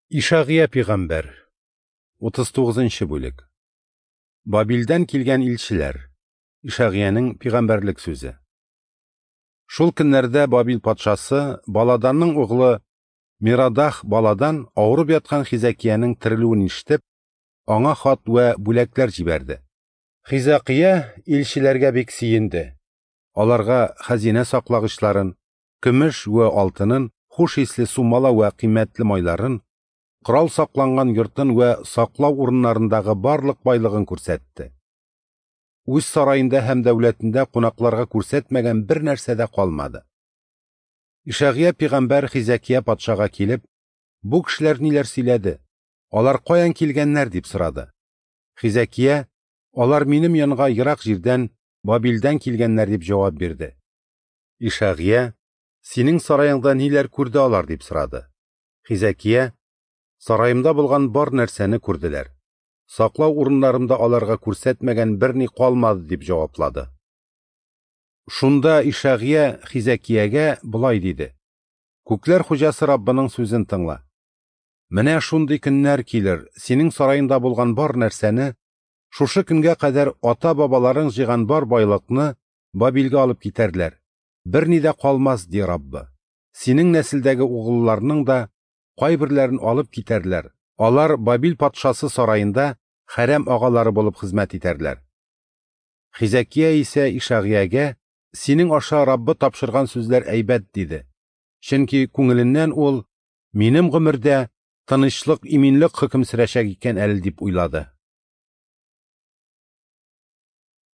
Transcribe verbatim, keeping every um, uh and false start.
Ишагия пигамбер. утыз тугызынчы бүлек. Бабилдән килгән илчеләр. Ишагияның пигамберлек сүзе. Шул көннәрдә Бабил патшасы Баладанның углы Мирадах Баладан авырып яткан Хизакияның терелүен ишетеп, аңа хат вә бүләкләр җибәрде. Хизакия илчеләргә бик сөенде. Аларга хәзинә саклагычларын, көмеш вә алтынын, хуш исле сумала вә кыйммәтле майларын, Крал сакланган йортын вә саклау урыннарындагы барлык байлыгын күрсәтте. Үз сараенда һәм дәүләтендә кунакларга күрсәтмәгән бер нәрсә дә калмады. Ишагия пигамбер Хизакия патшага килеп, бу кешеләр ниләр сөйләде? Алар каян килгәннәр дип сорады. Хизакия, алар минем янга ерак җирдән, Бабилдән килгәннәр дип җавап бирде. Ишагия, синең сараеңда ниләр күрде алар дип сорады. Хизакия, сарайымда булган бар нәрсәне күрделәр. Саклау урыннарымда аларга күрсәтмәгән берни калмады дип җаваплады. Шунда Ишагия Хизакиягә булай диде: Күкләр хуҗасы Раббының сүзен тыңла. Менә шундый көннәр килер, синең сараеңда булган бар нәрсәне, шушы көнгә кадәр ата-бабаларың җыйган бар байлыкны Бабилгә алып китәрләр. Берни дә калмас, ди Раббы. Синең нәселдәге угылларның да кайберләрен алып китәрләр. Алар Бабил патшасы сараенда хәрәм агалары булып хезмәт итәрләр. Хизакия исә Ишагиягә, синең аша Раббы тапшырган сүзләр әйбәт диде. Чөнки күңеленнән ул минем гомердә тынычлык, иминлек хөкем сөрәчәк икән әле дип уйлады.